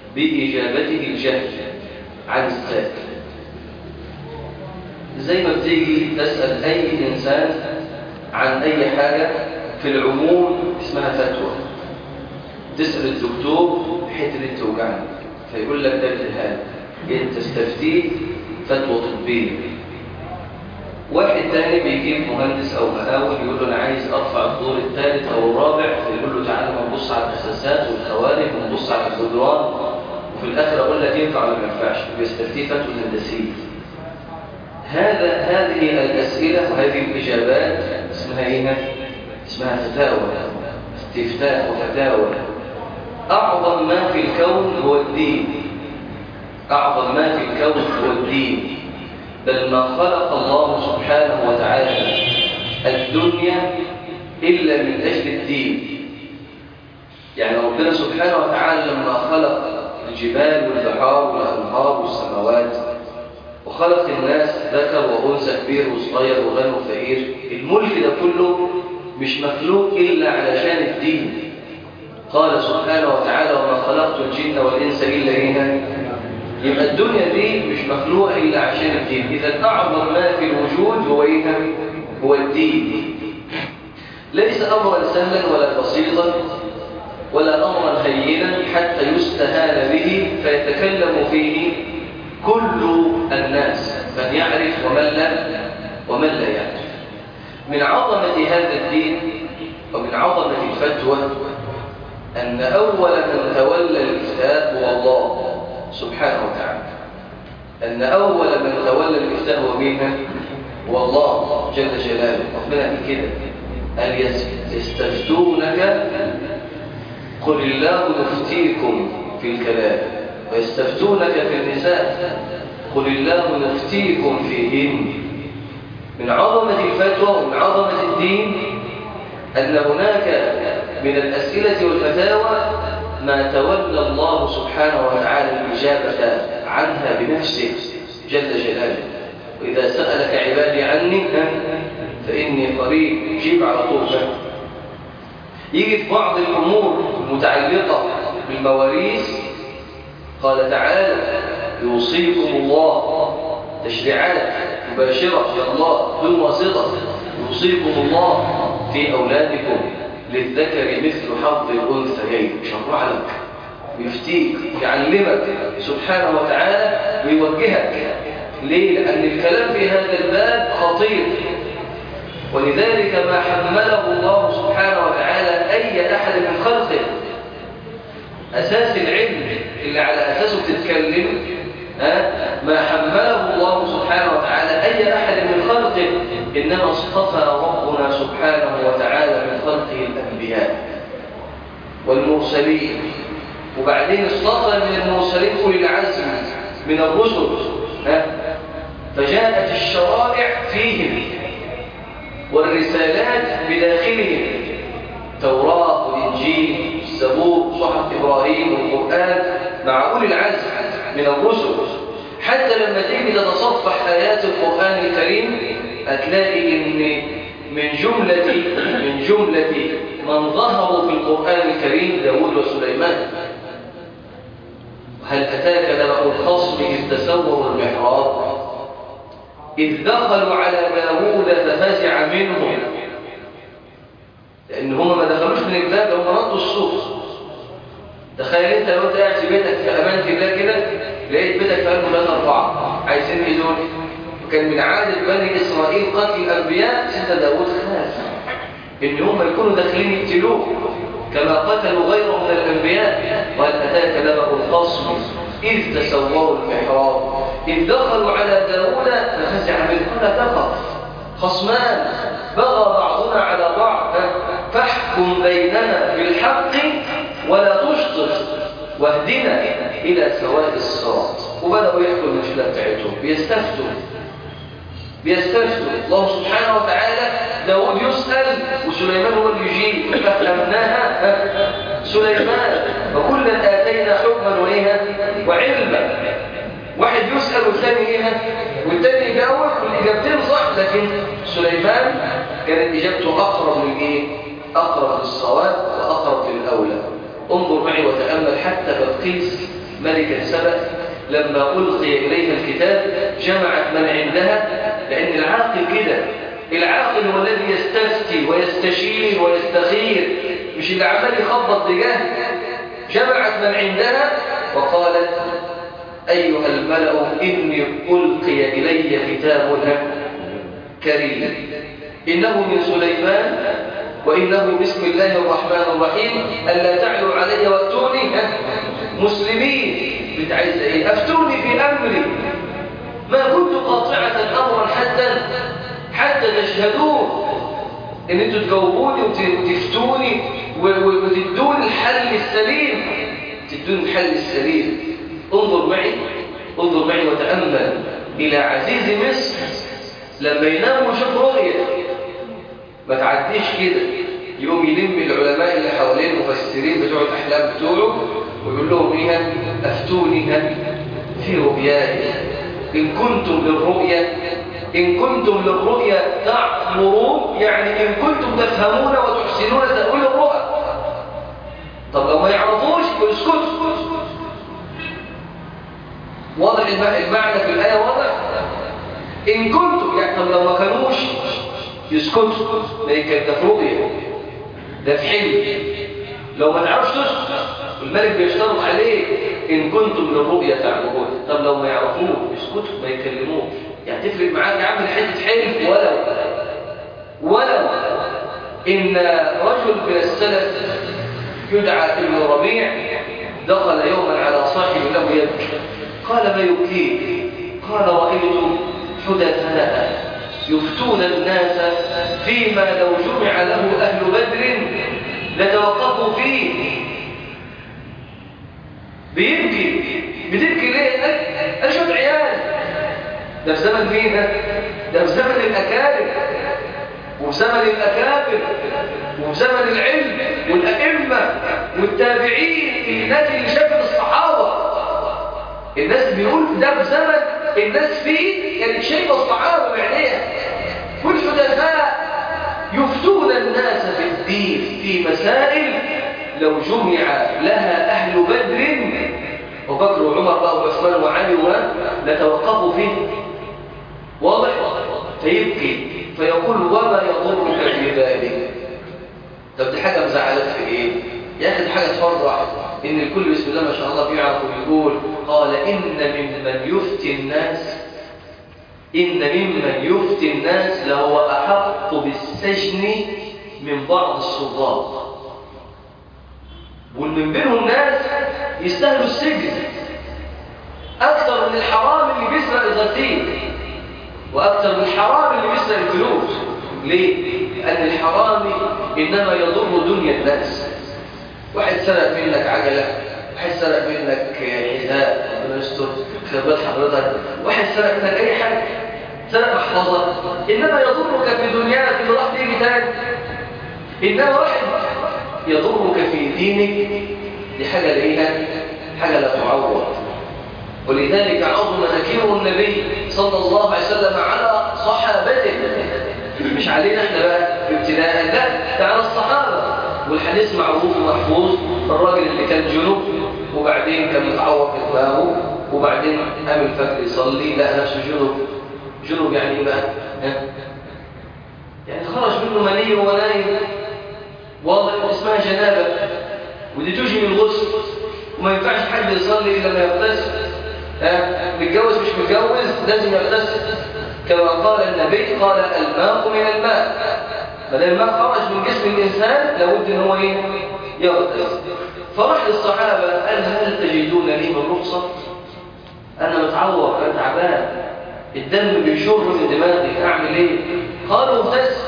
بإجابته الجهل عن السائل. زي ما بتيجي تسأل أي إنسان عن أي حاجة في العموم اسمها فتوى. تسأل الدكتور الحته دي توجعني فيقول لك ده التهاب، انت تستفتيه فتوى طبيه. واحد تاني بيجيب مهندس او مقاول يقول له انا عايز ارفع الدور الثالث او الرابع، فيقول له تعالى نبص على الاساسات والخوارج ونبص على الجدران، وفي الاخر اقول لك ينفع ولا ما ينفعش. بيستفتيه فتوى هندسيه. هذه الاسئله وهذه الاجابات اسمها ايه؟ اسمها فتاوى، استفتاء وفتاوى. أعظم ما في الكون هو الدين. أعظم ما في الكون هو الدين. بل ما خلق الله سبحانه وتعالى الدنيا إلا من أجل الدين. يعني ربنا سبحانه وتعالى لما خلق الجبال والبحار والأنهار والسماوات وخلق الناس ذكر وأنثى كبير وصغير وغني وفقير، الملك ده كله مش مخلوق إلا علشان الدين. قال سبحانه وتعالى وما خلقت الجن والإنس إلا إيه؟ يبقى الدنيا دي مش مخلوقة إلا عشان الدين. إذا أعظم ما في الوجود هو إيه؟ هو الدين. ليس أمرا سهلا ولا بسيطا ولا أمرا هينا حتى يستهان به فيتكلم فيه كل الناس، من يعرف ومن لا يعرف. من عظمة هذا الدين ومن عظمة الفتوى أن أول من تولى الإفتاء هو الله سبحانه وتعالى. أن أول من تولى الإفتاء هو مين؟ هو الله جل جلاله. ربنا قال كده قال يستفتونك قل الله يفتيكم في الكلام ويستفتونك في النساء قل الله يفتيكم فيهن. من عظمة الفتوى ومن عظمة الدين أن هناك من الأسئلة والفتاوى ما تولى الله سبحانه وتعالى الإجابة عنها بنفسه جل جلاله. وإذا سألك عبادي عني فإني قريب، جيب على طول. يجي في بعض الأمور المتعلقة بالمواريث قال تعالى يوصيكم الله، تشريعات مباشرة يا الله دون واسطة. يوصيكم الله في أولادكم للذكر مثل حظ الأنثيين. شرع لك ويفتيك يعلمك سبحانه وتعالى ويوجهك. ليه؟ لأن الكلام في هذا الباب خطير، ولذلك ما حمله الله سبحانه وتعالى أي أحد من خلقه. أساس العلم اللي على أساسه تتكلم ما حمله الله سبحانه وتعالى أي أحد من خلقه. إنما اصطفى ربنا سبحانه وتعالى من خلقه الأنبياء والمرسلين، وبعدين اصطفى من المرسلين أولي العزم من الرسل. فجاءت الشرائع فيهم والرسالات بداخلهم، توراة والإنجيل والزبور وصحف إبراهيم والقرآن مع أولي العزم من الرسل. حتى لما تيجي تتصفح آيات القرآن الكريم هتلاقي إن من جملة من ظهروا في القرآن الكريم داود وسليمان. هل أتاك نبأ الخصم إذ تسوروا المحراب إذ دخلوا على داود ففزع منهم، لأن هم ما دخلوش من الباب، هم ردوا الصوت. تخيل انت لو انت قاعد في بيتك في امان الله كده لقيت بيتك في قلبه 3-4 عايزين ايه دول؟ وكان من عادة بني اسرائيل قتل الانبياء. سيدنا داود خاف ان هم يكونوا داخلين يقتلوه كما قتلوا غيره من الانبياء. وهل اتاك نبأ الخصم اذ تسوروا المحراب اذ دخلوا على داود ففزع منهم. لا تخف، خصمان بغى بعضنا على بعض فاحكم بيننا بالحق ولا تشطط واهدنا إلى سواء الصراط. وبدأوا يحكوا المشكلة بتاعتهم، بيستفتوا الله سبحانه وتعالى. داود يسأل وسليمان هو اللي يجيب. ففهمناها سليمان وكلا آتينا حكما وعلما. واحد يسأل والثاني يجاوب والإجابتين صح، لكن سليمان كانت إجابته أقرب أقرب للصواب وأقرب للأولى. انظر معي وتأمل حتى بلقيس ملكة سبأ لما ألقي إليها الكتاب جمعت من عندها، لأن العاقل كده، العاقل هو الذي يستفتي ويستشير ويستخير، مش اللي عمال يخبط بجهل. جمعت من عندها وقالت أيها الملأ إني ألقي إلي كتاب كريم إنه من سليمان وإنه بسم الله الرحمن الرحيم ألا تعلوا علي وأتوني مسلمين. انت عايز ايه؟ افتوني في امري ما كنت قاطعة امرا حتى تشهدون ان انتوا تجاوبوني وتفتوني وتدوني الحل السليم. تدوني الحل السليم. انظر معي وتأمل الى عزيز مصر لما ينام ويشوف رؤية، ما تعديش كده، يقوم يلم العلماء اللي حواليه المفسرين بتوع الاحلام بتوعه ويقول لهم ايه؟ افتوني في رؤياي ان كنتم للرؤيا تعمرون، يعني ان كنتم تفهمون وتحسنون تأويل الرؤى. طب لو ما يعرفوش اسكتوا. واضح المعنى في الآية؟ واضح. ان كنتم يعني، طب لو ما كانوش يسكتوا، ده في رؤيا، ده في حلم. لو ما تعرفش تسكت الملك بيشترط عليه إن كنتم للرؤيا تعمرون. طب لو ما يعرفوش يسكتوا ما يكلموش، يعني تفرق معاك يا عم حته حلم. ولو إن رجل من السلف يدعى ابن ربيع دخل يوما على صاحب له يبكي، قال ما يبكيك؟ قال رأيت حدثاء يفتون الناس فيما لو جمع له أهل بدر لتوقفوا فيه. بتبكي ليه؟ قال شوف عيال، ده في زمن مين؟ ده في زمن الأكابر وفي زمن الأكابر وفي زمن العلم والأئمة والتابعين، الناس اللي شافت الصحابة. الناس بيقول ده في زمن الناس فيه كانت شايفة الصحابة بعينيها. والحدثاء يفتون الناس في الدين في مسائل لو جمع لها أهل بدر وبكر وعمر وعثمان وعلي لتوقفوا فيه. واضح؟ فيبكي فيقول وما يضرك في ذلك؟ طب دي حاجة مزعلك في ايه؟ يا أخي دي حاجة تفرح إن الكل بسم الله ما شاء الله بيعرف ويقول. قال إن ممن يفتي الناس لهو أحق بالسجن من بعض السلطات، ومن بينهم ناس يستاهلوا السجن أكثر من الحرام اللي بيسرق الغسيل وأكثر من الحرام اللي بيسرق الفلوس. ليه؟ لأن الحرام إنما يضر دنيا الناس. واحد سرق منك عجلة، واحد سرق منك حذاء ربنا يستر خبرات حضرتك، واحد سرق منك أي حاجة، سرق محفظة، إنما يضرك في دنياك اللي راح تيجي تاني. إنما واحد يضرك في دينك، دي حاجة ليها حاجة لا تعوض. ولذلك عظم ذكير النبي صلى الله عليه وسلم على صحابته، مش علينا احنا بقى ابتداء، لا ده على الصحابة. والحديث معروف ومحفوظ، الراجل اللي كان جنوب وبعدين كان متعور في دماغه وبعدين قام الفجر يصلي لقى نفسه جنوب يعني ايه بقى؟ يعني خرج منه مني وهو نايم. واضح؟ اسمها جنابه، ودي تجي من الغسل، وما ينفعش حد يصلي الا لما يغتسل. متجوز مش متجوز لازم يغتسل، كما قال النبي قال الماء من الماء. ما دام الماء خرج من جسم الانسان لابد ان هو يغتسل. فراح للصحابه قال هل تجدون لي من رخصه؟ انا متعور، انا تعبان، الدم بيشر من دماغي، اعمل ايه؟ قالوا اغتسل.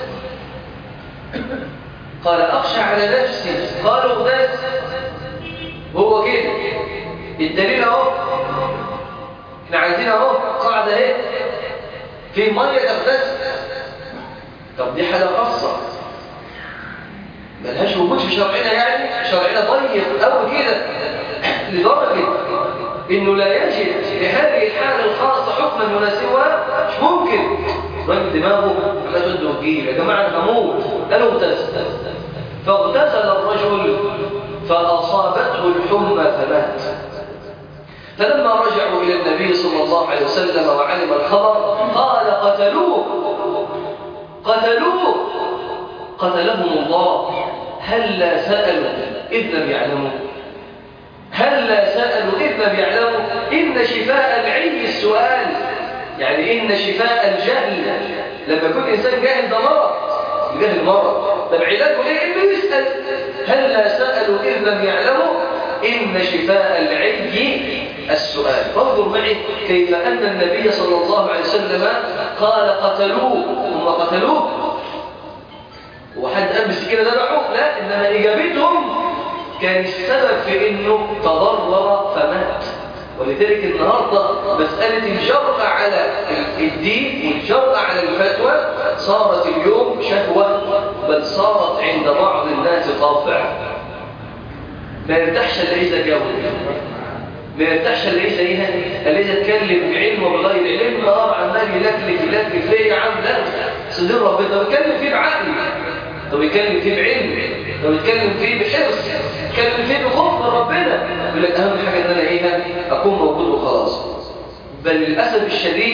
قال اخشى على نفسي. قالوا اغتسل. هو كده الدليل اهو، احنا عايزين اهو قاعده اهي في ميه تغتسل. طب دي حاجه خاصه ملهاش وجود في شرعنا، يعني شرعنا ضيق قوي كده لدرجه انه لا يجد لهذه الحاله الخاصه حكما يناسبها. مش ممكن راجل دماغه لا تده وجيل، يا جماعه انا هموت، قالوا اغتسل. فاغتسل الرجل فاصابته الحمى فمات. فلما رجعوا إلى النبي صلى الله عليه وسلم وعلم الخبر قال قتلوه قتلهم الله. هلا سألوا إذ لم يعلموا، هلا سألوا إذ لم يعلموا. إن شفاء العي السؤال، يعني إن شفاء الجهل، لما يكون إنسان جاهل ده مرض، الجهل مرض، طب علاجه إيه؟ إنه يسأل. هلا سألوا إذ لم يعلموا إن شفاء العي السؤال. فانظر معي كيف أن النبي صلى الله عليه وسلم قال قتلوه، هم قتلوه وحد أمس كده ذبحوه؟ لا، إنما إجابتهم كان السبب في إنه تضرر فمات. ولذلك النهاردة مسألة الجرأة على الدين والجرأة على الفتوى صارت اليوم شهوة، بل صارت عند بعض الناس طبع. ما يرتاحش اللي إذا جاوب، ما يرتاحش اللي إذا يتكلم بعلم وبغير علم. نهار عمال يلكلك ليه يا عم؟ لا، صدر ربنا. طب يتكلم فيه بعقل، طب يتكلم فيه بعلم، طب يتكلم فيه بحرص، يتكلم فيه بخوف من ربنا. يقول لك أهم حاجة إن أنا أكون موجود وخلاص. بل للأسف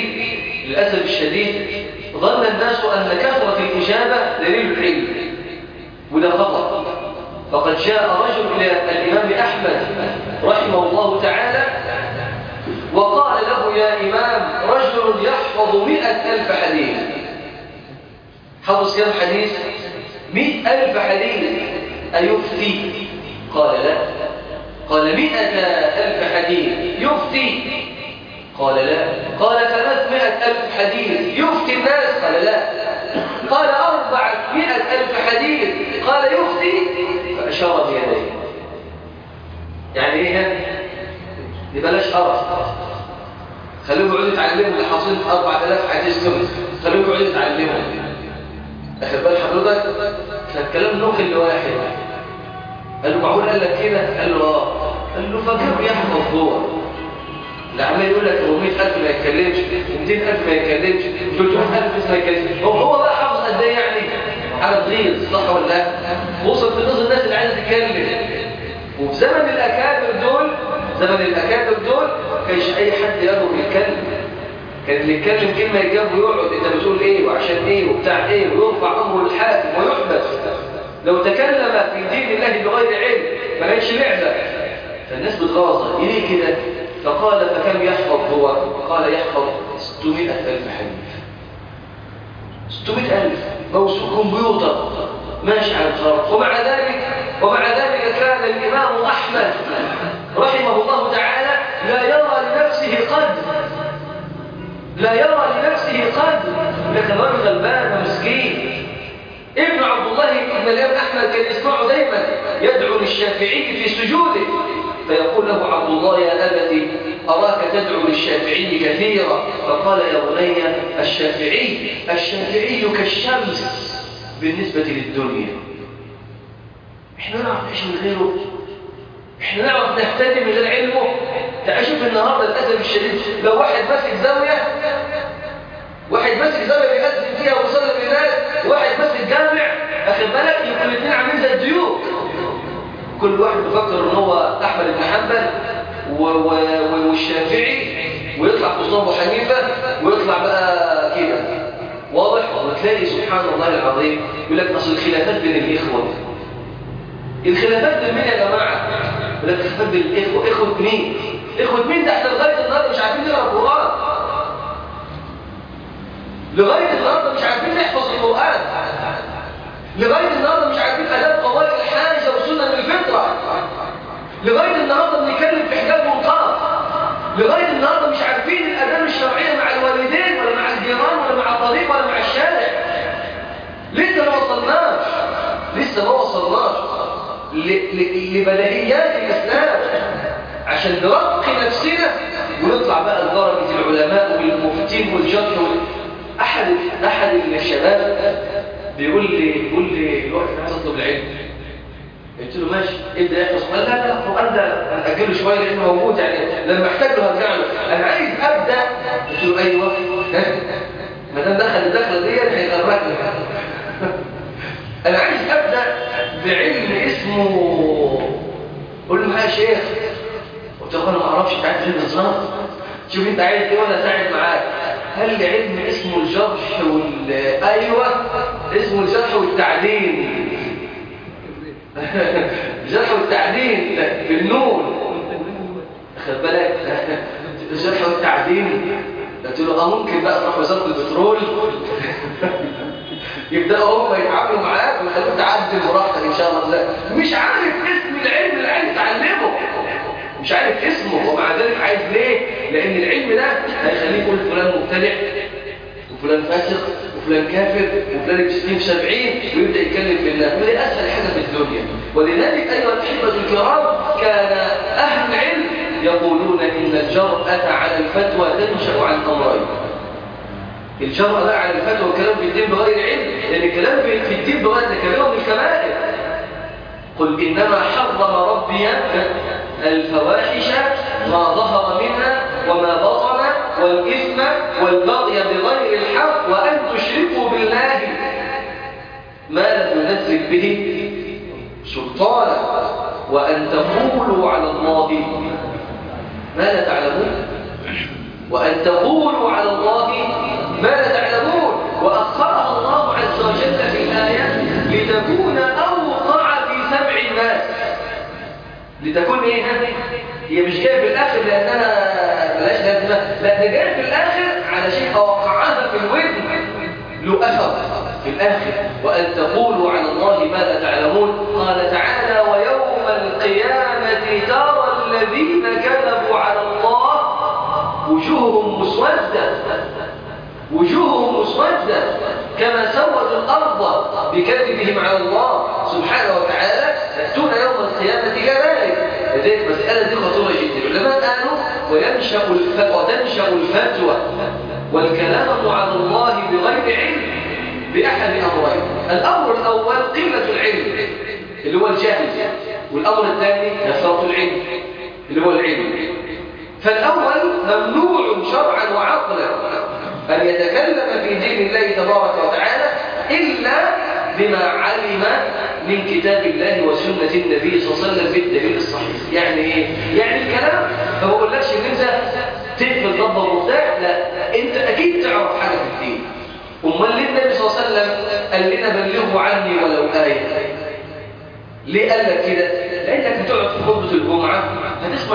الشديد ظن الناس أن كثرة الإجابة دليل العلم، وده خطأ. فقد جاء رجل إلى الإمام أحمد رحمه الله تعالى وقال له: يا إمام، رجل يحفظ 100,000 حديث. حفظ كم حديث؟ 100,000 حديث، أيفتي؟ قال لا. قال: 100,000 حديث يفتي؟ قال لا. قال: 300,000 حديث يفتي الناس؟ قال لا. قال: 400,000 حديث قال يفتي؟ فأشار بيديه. يعني ايه؟ بلاش قرف، خلوهم يقعدوا يتعلموا اللي حاصلين في 4,000 حديث كم، خلوهم يقعدوا يتعلموا. اخد بال حضرتك؟ فالكلام نقل لواحد قال له: معقول قال لك كده؟ قال له: اه. قال له: فكم يحفظ هو؟ اللي عمال يقول لك 400,000 ما يتكلمش، 200,000 ما يتكلمش، 300,000 ما يتكلمش، هو بقى حافظ قد ايه يعني؟ على تغيظ، صح ولا لا؟ وصل في نظر الناس اللي عايزه تتكلم. وفي زمن الأكابر دول كانش أي حد يقدر يتكلم. كان اللي يتكلم كلمة يجاب ويقعد: أنت بتقول إيه وعشان إيه وبتاع إيه، ويرفع أمره للحاكم ويحبس. لو تكلم في دين الله بغير علم ما كانش لعبة. فالناس بتغاظه ليه كده؟ فقال: فكم يحفظ هو؟ قال: يحفظ 600,000 حديث. 600,000 موسوعة كمبيوتر ماشي على الخرط. ومع ذلك كان الإمام أحمد رحمه الله تعالى لا يرى لنفسه قدر، لكن رجل غلبان ومسكين. ابن عبد الله ابن الإمام أحمد كان يسمعه دايما يدعو للشافعي في سجوده، فيقول له عبد الله: يا أبتي، أراك تدعو للشافعي كثيرا. فقال: يا بني، الشافعي كالشمس بالنسبة للدنيا. احنا نعرف نعيش من غيره، احنا نعرف نهتدي من غير علمه. تعال شوف النهارده للأسف الشديد، لو واحد ماسك زاوية بيأذن فيها ويصلي بالناس، واحد ماسك جامع، أخذ بالك، يكون الاثنين عاملين زي الديوك. كل واحد بيفكر ان هو أحمد بن حنبل والشافعي، ويطلع قصاد أبو حنيفة، ويطلع بقى كده واضح. وتلاقي سبحان الله العظيم يقول لك: أصل الخلافات بين الإخوة. الخلافات بين مين يا جماعة؟ يقول لك: الخلافات بين الإخوة. إخوة مين؟ إخوة مين؟ ده احنا لغاية النهارده مش عارفين نقرأ القرآن، لغاية النهارده مش عارفين نحفظ القرآن، لغاية النهارده مش عارفين آداب قضايا الحاجة وسنن الفطرة، لغاية النهارده بنتكلم في حجاب ونقاب، لغاية النهارده مش عارفين الآداب الشرعية مع الوالدين ولا مع الجيران ولا مع الطريق ولا مع الشارع. لسه ما وصلناش لبديهيات الإسلام عشان نرقي نفسنا ونطلع بقى لدرجة العلماء والمفتين والجرح. أحد الشباب بيقول لي الوقت عايز أطلب العلم. قلت له: ماشي، ابدأ يحفظ. قال: لا القرآن ده أجله شوية لأنه موجود، يعني لما احتاج له هرجع له. أنا عايز أبدأ. قلت له: أيوه، ما دام دخل الدخلة دي هيغرقني. أنا عايز أبدأ بعلم اسمه. قل له: يا شيخ. قلت له انا ما اعرفش انت عايز ايه بالظبط، شوف انت عايز ايه وانا اساعد معاك. قال لي علم اسمه الجرح ايوه اسمه الجرح والتعديل. الجرح والتعديل بالنون، خد بالك. الجرح والتعديل. قلت له ممكن بقى تروح وزاره البترول يبداوا هم يتعاملوا معاك ويخلوك تعدل براحتك ان شاء الله. لا مش عارف اسم العلم اللي عايز تعلمه، مش عارف اسمه، ومع ذلك عايز ليه؟ لان العلم ده هيخليه يقول فلان مبتدع وفلان فاسق وفلان كافر وفلان بستين وسبعين، ويبدا يتكلم في الناس، ودي اسهل حاجه في الدنيا. ولذلك ايها الاحبه الكرام كان اهل العلم يقولون ان الجرأة على الفتوى تنشأ عن امرين. الجرأة على الفتوى والكلام في الدين بغير علم، لان الكلام في الدين بغير كبير من الكبائر. قل انما حرم ربي الفواحش ما ظهر منها وما بطن والإثم والبغي بغير الحق وأن تشركوا بالله ما لم ينزل به سلطانا وأن تقولوا على الله ما لا تعلمون، وأن تقولوا على الله ما لا تعلمون. وأخرها الله عز وجل في الآية لتكون أوقع في سمع الناس. لتكون ايه؟ هي مش جايه في الاخر لانها بلاش لازمه، لا ده جايه في الاخر على شيء اوقعها في الودن له اثر في الاخر. وان تقولوا على الله ما لا تعلمون. قال تعالى ويوم القيامه ترى الذين كذبوا على الله وجوههم مسوده، وجوههم مسوده كما سودوا الارض بكذبهم على الله سبحانه وتعالى. يأتون يوم القيامة كذلك. لذلك المسألة دي خطيرة جدا. العلماء قالوا وتنشأ الفتوى والكلام على الله بغير علم بأحد أمرين. الأمر الأول قلة العلم اللي هو الجهل، والأمر الثاني كثرة العلم اللي هو العلم. فالأول ممنوع شرعا وعقلا أن يتكلم في دين الله تبارك وتعالى إلا بما علم من كتاب الله وسنة النبي صلى الله عليه وسلم بالدليل الصحيح. يعني ايه؟ يعني الكلام ما بقولكش ان انت تقفل ضبه وبتاع، لا انت اكيد تعرف حاجه في الدين. امال ليه النبي صلى الله عليه وسلم قال لنا بلغوا عني ولو آية؟ ليه قال لك كده؟ لانك هتقعد في خطبه الجمعه هتسمع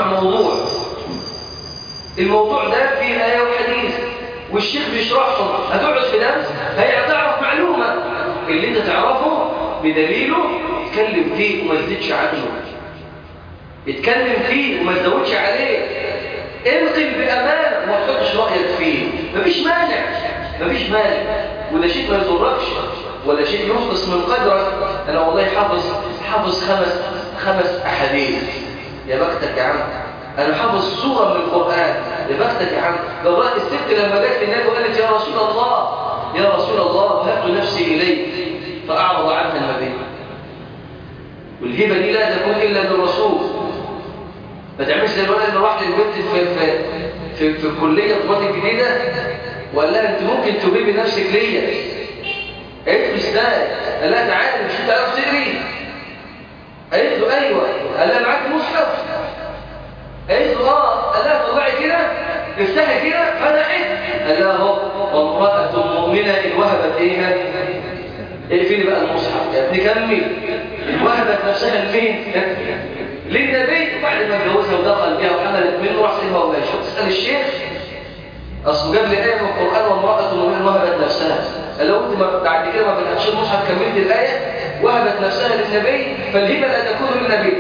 الموضوع ده فيه آية وحديث والشيخ بيشرحهم، هتقعد في درس هتعرف معلومه اللي انت تعرفه بدليله اتكلم فيه وما تزيدش عنه، اتكلم فيه وما تزودش عليه، انقل بأمان وما تحطش رأيك فيه. مفيش مانع، وده شيء ما يضركش ولا شيء ينقص من قدرك. انا والله حافظ خمس احاديث، يا بختك يا عم. انا حافظ سورة من القرآن، يا بختك يا عم. لو رأت الست لما جت النبي وقالت يا رسول الله وهبت نفسي إليك فأعرض عنها النبي. والهبة دي لا تكون إلا للرسول. ما تعملش زي الولد اللي راح للبنت في الكلية الطلاب الجديدة وقال لها أنت ممكن تبيبي نفسك ليا. قالت له ازاي؟ قال لها تعالى مش أنت عارف تقري؟ قالت له أيوه. قال لها معاك مصحف؟ قالت له قال لها طلعي كده افتحي كده فتحت. قال لها اهو وامرأة مؤمنة إن وهبت ايه؟ اقفلي بقى المصحف يا ابني كمل. وهبت نفسها لمين؟ للنبي. وبعد ما اتجوزها ودخل بيها وحملت منه راح سيبها وماشي. تسأل الشيخ اصل جاب لي آية من القرآن وامرأة مؤمنة وهبت نفسها. قال له انت بعد كده ما بنقتش المصحف كملت الآية وهبت نفسها للنبي فالهبة لا تكون للنبي.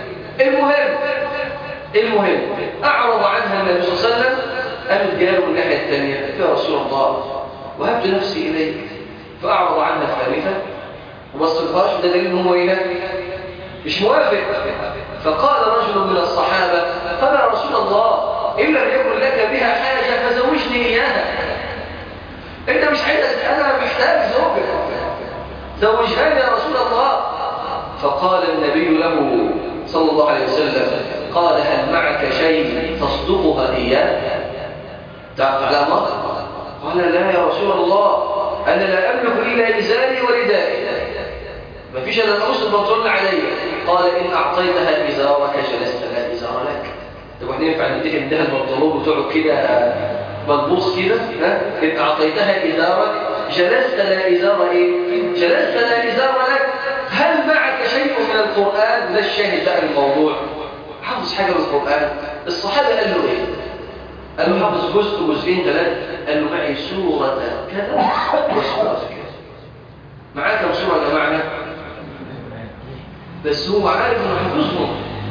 المهم أعرض عنها النبي صلى الله عليه وسلم. قامت جاله من الناحية الثانية يا رسول الله وهبت نفسي إليك. فأعرض عنها الثالثة وما استغفرش. ده دليل هو إيه؟ مش موافق. فقال رجل من الصحابة قال يا رسول الله إن لم يكن لك بها حاجة فزوجني إياها. أنت مش عايز، أنا محتاج زوجك، زوجها يا رسول الله. فقال النبي له صلى الله عليه وسلم قال هل معك شيء تصدقها إياه؟ تعلم؟ قال لا يا رسول الله أنا لا أملك إلا إزاري وردائي، ما فيش أنا أقصد بطلنا علي. قال إن أعطيتها إزارك جلست لا إزار لك. طب احنا ينفع نديها نديها البنطلون وتقعد كده ملبوس كده؟ إن أعطيتها إزارك جلست لا إزار إيه؟ جلست لا إزار لك. هل معك شيء من القرآن؟ ده الشاهد بقى الموضوع. حافظ حاجة من القرآن؟ الصحابة قال له إيه؟ قال له حافظ جزء جزئين ثلاثة. قال له معي سورة كذا وسورة كذا. معاه كم سورة يا جماعة؟ بس هو عارف إنه حافظهم.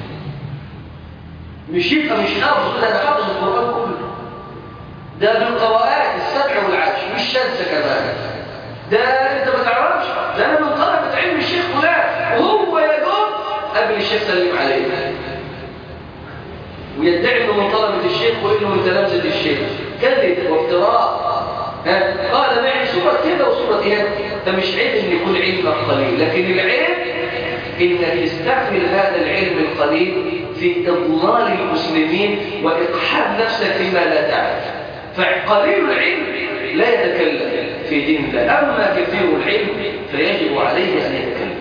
مش يبقى مش حافظ، ده حافظ القرآن كله. ده بالقراءات السبع والعشر، مش شاذة كمان. ده انت ما تعرفش، ده انا من طلبة علم الشيخ فلان، وهو يدور قبل الشيخ سلم عليه ويدعي انه من طلبة الشيخ وانه من تلامذة الشيخ. كذب وافتراء. قال معي سورة كذا وسورة كذا. ده مش عيب ان يكون علمك قليل، لكن العيب انك تستعمل هذا العلم القليل في اضلال المسلمين واقحام نفسك فيما لا تعرف. فقليل العلم لا يتكلم في دين الله، أما كثير العلم فيجب عليه أن يتكلم.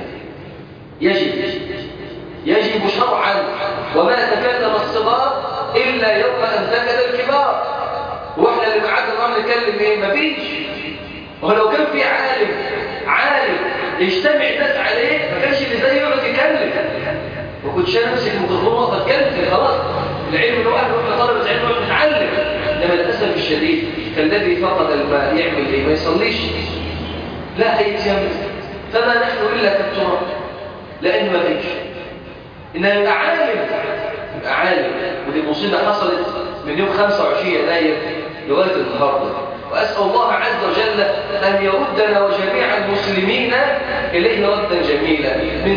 يجب شرعا. وما تكلم الصغار إلا يوم أن سكت الكبار. وإحنا اللي قعدنا النهارده نتكلم إيه؟ مفيش. ولو كان في عالم يجتمع الناس عليه ما كانش اللي زيه يقعد يتكلم. ما كنتش انا امسك الميكروفون واقف اتكلم خلاص. العلم اللي هو اهله واحنا طلبه علم واحنا نتعلم. انما للاسف الشديد كالذي فقد الماء يعمل ايه؟ ما يصليش، لا هيتيمم. فما نحن الا كالتراب، لان ما فيش. انه يبقى عالم. ودي مصيبه حصلت من يوم 25 يناير لغايه النهارده. واسال الله عز وجل ان يردنا وجميع المسلمين اليه ردا جميلا. من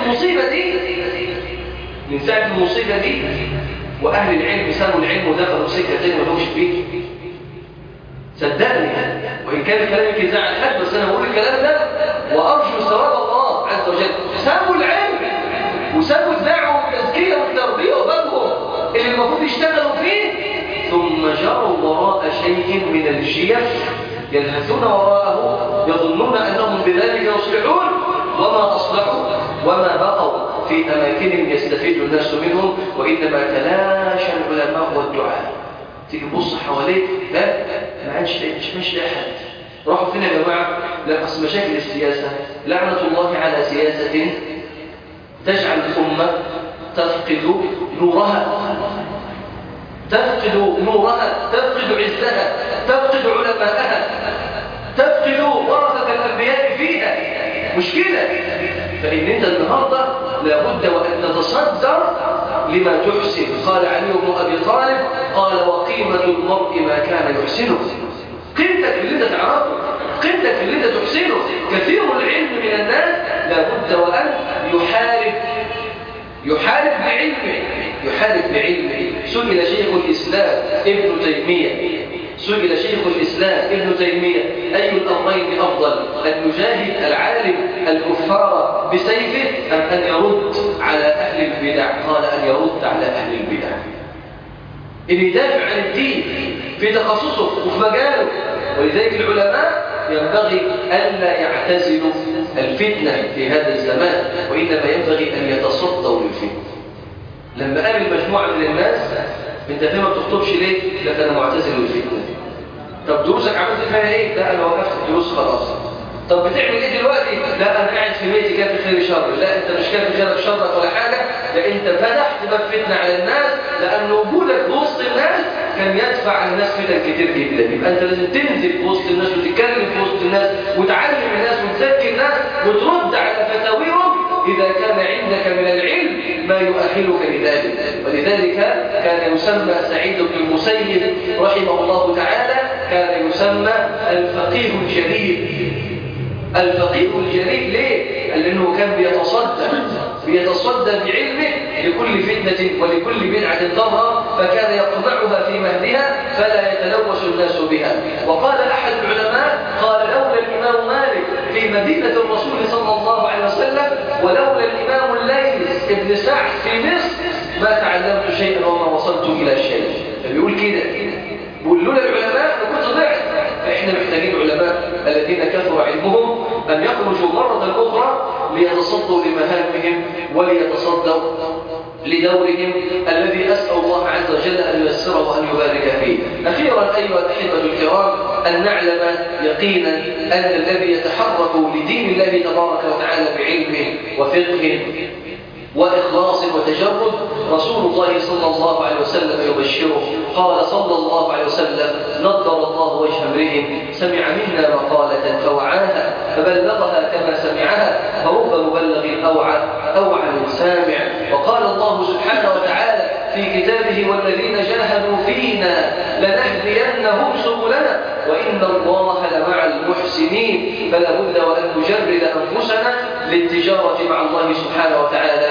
ساعه المصيبه دي واهل العلم سابوا العلم ودخلوا سكه تاني ما لهمش فيه. صدقني، وان كان كلامك يزعل حد، بس انا بقول الكلام ده وارجو ثواب الله عز وجل. سابوا العلم وسابوا الدعوه والتزكيه والتربيه وبالهم اللي المفروض يشتغلوا فيه، ثم جروا وراء شيء من الشيخ يلهثون وراءه يظنون انهم بذلك يصلحون، وما اصلحوا وما بقوا في اماكنهم يستفيد الناس منهم، وانما تلاشى العلماء والدعاء. تيجي تبص حواليك لا ما عادش مش لاقي حد. راحوا فين يا جماعه؟ لا اصل مشاكل السياسه، لعنه الله على سياسه تجعل الامه تفقد نورها، تفقد عزها، تفقد علماءها، تفقد ورثة الأنبياء فيها. مشكلة. فإن أنت النهاردة لابد وأن تتصدر لما تحسن. قال علي بن أبي طالب قال وقيمة المرء ما كان يحسنه. قيمتك اللي أنت تعرفه، قيمتك اللي أنت تحسنه. كثير العلم من الناس لابد وأن يحارب بعلمه. سئل شيخ الإسلام ابن تيمية أي الأمرين أفضل، أن يجاهد العالم الكفار بسيفه أم أن يرد على أهل البدع؟ قال أن يرد على أهل البدع. إن يدافع عن الدين في تخصصه وفي مجاله. ولذلك العلماء ينبغي ألا يعتزلوا الفتنة في هذا الزمان، وإنما ينبغي أن يتصدوا للفتنة. لما قابل مجموعة من الناس انت فين ما بتخطبش ليه؟ لك انا معتزل الفتنة. طب دروسك عملت فيها ايه؟ لا انا وقفت الدروس خلاص. طب بتعمل ايه دلوقتي؟ لا انا قاعد في بيتي كان في خير شر. لا انت مش كان في خيرك شرك ولا حاجة، لا انت فتحت باب فتنة على الناس، لان وجودك وسط الناس كان يدفع عن الناس فتن كتير جدا. يبقى انت لازم تنزل في وسط الناس وتتكلم في وسط الناس وتعلم الناس وتزكي الناس وترد على فتاويهم اذا كان عندك من العلم ما يؤهلك لذلك. ولذلك كان يسمى سعيد بن المسيب رحمه الله تعالى كان يسمى الفقيه الجليل. ليه؟ لأنه كان بيتصدى بعلمه لكل فتنة ولكل بدعة ضرها، فكان يقمعها في مهدها فلا يتلوث الناس بها. وقال أحد العلماء قال لولا الإمام مالك في مدينة الرسول صلى الله عليه وسلم ولولا الإمام الليث ابن سعد في مصر ما تعلمت شيئا وما وصلت إلى شيء. فبيقول كده، بيقول لولا العلماء لكنت ضعت. احنا محتاجين علماء الذين كثر علمهم أن يخرجوا مرة أخرى ليتصدوا لمهامهم وليتصدوا لدورهم الذي أسأل الله عز وجل أن ييسره وأن يبارك فيه. أخيرا أيها الأحبة الكرام، أن نعلم يقينا أن الذي يتحرك لدين الله تبارك وتعالى بعلم وفقه وإخلاص وتجرد رسول الله صلى الله عليه وسلم يبشره. قال صلى الله عليه وسلم: نضر الله وجه امرئ سمع منا مقالة فوعاها فبلغها كما سمعها فرب مبلغ أوعى من سامع. وقال الله سبحانه وتعالى في كتابه: والذين جاهدوا فينا لنهدينهم سبلنا وإن الله لمع المحسنين. فلا بد وأن نجرد أنفسنا للتجارة مع الله سبحانه وتعالى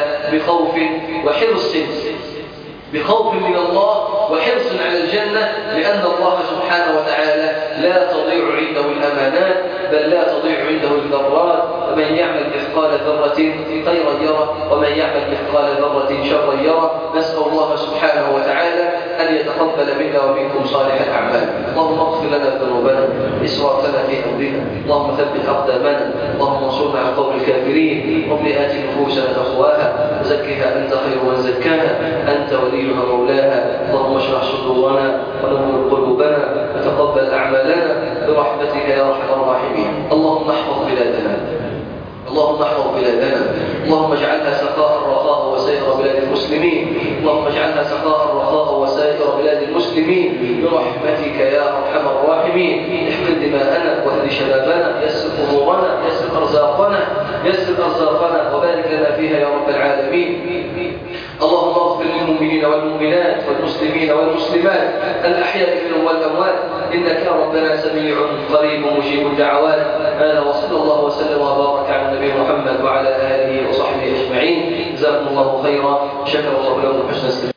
بخوف من الله وحرص على الجنة، لأن الله سبحانه وتعالى لا تضيع عنده الأمانات، بل لا تضيع عنده الذرات. فمن يعمل مثقال ذرة خيرا يره ومن يعمل مثقال ذرة شرا يره. نسأل الله سبحانه وتعالى أن يتقبل منا ومنكم صالح الأعمال. اللهم اغفر لنا ذنوبنا إسرافنا في أمرنا، اللهم ثبت أقدامنا، اللهم انصرنا على قوم الكافرين. رب آت نفوسنا تقواها وزكها أنت خير من زكاها أنت وليها مولاها. اللهم اشرح صدورنا ونور قلوبنا وتقبل أعمالنا برحمتك يا أرحم الراحمين. اللهم احفظ بلادنا، اللهم احفظ بلادنا، اللهم اجعلها سخاء رخاء وسائر بلاد المسلمين، اللهم اجعلها سخاء رخاء وسائر بلاد المسلمين برحمتك يا ارحم الراحمين. احفظ دماءنا واهد شبابنا، يسر امورنا، يسر ارزاقنا وبارك لنا فيها يا رب العالمين. اللهم اغفر للمؤمنين والمؤمنات والمسلمين والمسلمات الأحياء منهم والأموات، إنك يا ربنا سميع قريب مجيب الدعوات. هذا وصلى الله وسلم وبارك على النبي محمد وعلى آله وصحبه أجمعين. جزاكم الله خيرا، شكر الله لكم حسن